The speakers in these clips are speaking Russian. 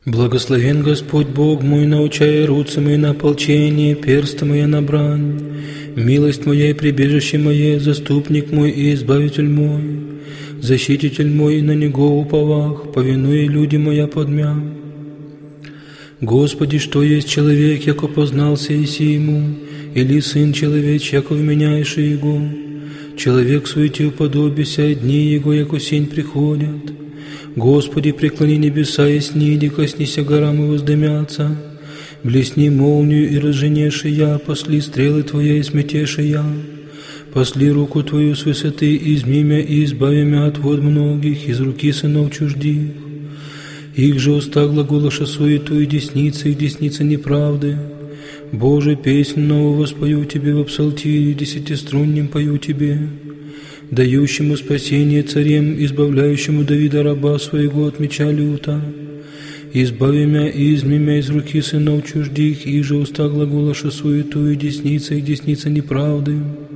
Благословен Господь Бог мой, научая руцы мои на ополчение, персты мои на брань. Милость моя и прибежище мое, заступник мой и избавитель мой, защититель мой, и на Него уповах, повинуя люди моя подмя. Господи, что есть человек, яко познался иси ему, или сын человеч, яко вменяешь его? Человек суете уподобися, дни его, яко сень приходят. Господи, преклони небеса и сниди, коснися горам и воздымятся. Блесни молнию и разженеши я, посли стрелы Твоя и сметеши я. Посли руку Твою с высоты, изми мя и избави мя от вод многих, из руки сынов чуждих. Их же уста глаголоша суету, и десница их десница неправды. Боже, песнь новую воспою Тебе в псалтире, десятиструннем пою Тебе. Дающему спасение царем, избавляющему Давида раба своего от меча люта. Избави мя и изми мя из руки сынов чуждих, их же уста глаголоша суету, и десница их десница неправды.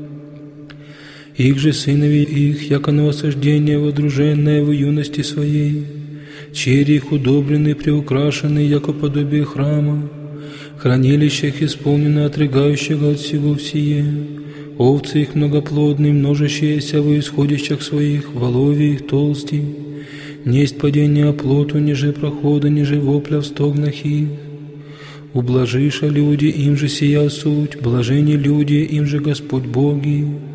Их же сынови их, яко на осаждение водруженное в юности своей, черри их удобрены, приукрашены, яко подобие храма, хранилищах исполнено отрыгающего от всего всее. Овцы их многоплодные, множащиеся во исходящих своих, воловья их толсти. Несть падение оплоту, ниже прохода, ниже вопля в стогнах их. Ублажиша люди, им же сия суть, блажени люди, им же Господь Боги.